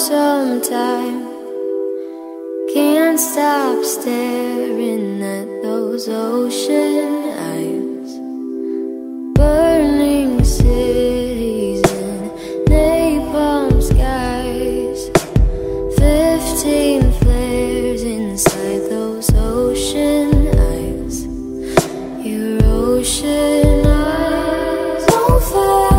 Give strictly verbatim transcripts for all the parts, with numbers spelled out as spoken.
sometime. Can't stop staring at those ocean eyes. Burning cities and napalm skies. Fifteen flares inside those ocean eyes. Your ocean eyes on fire.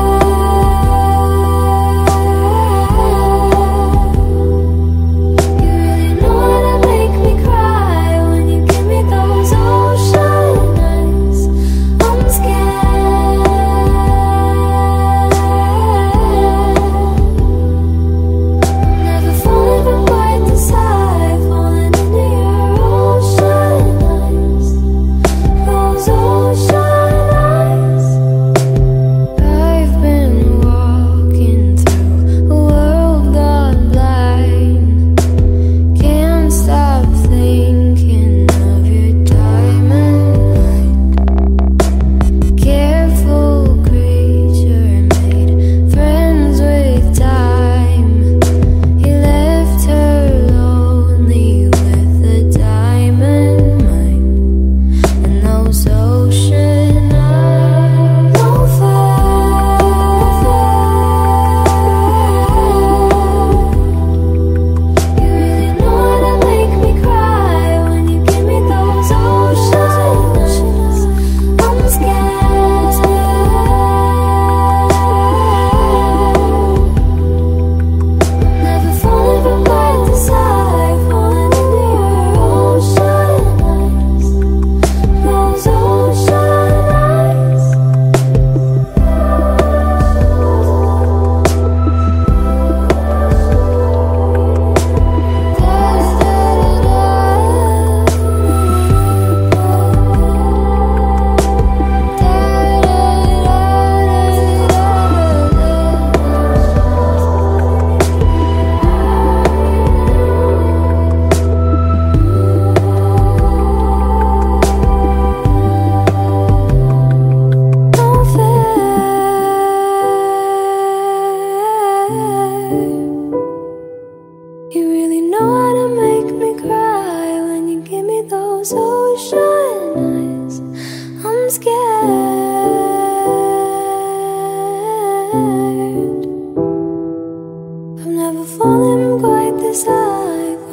You really know how to make me cry when you give me those ocean eyes. I'm scared. I've never fallen quite this high.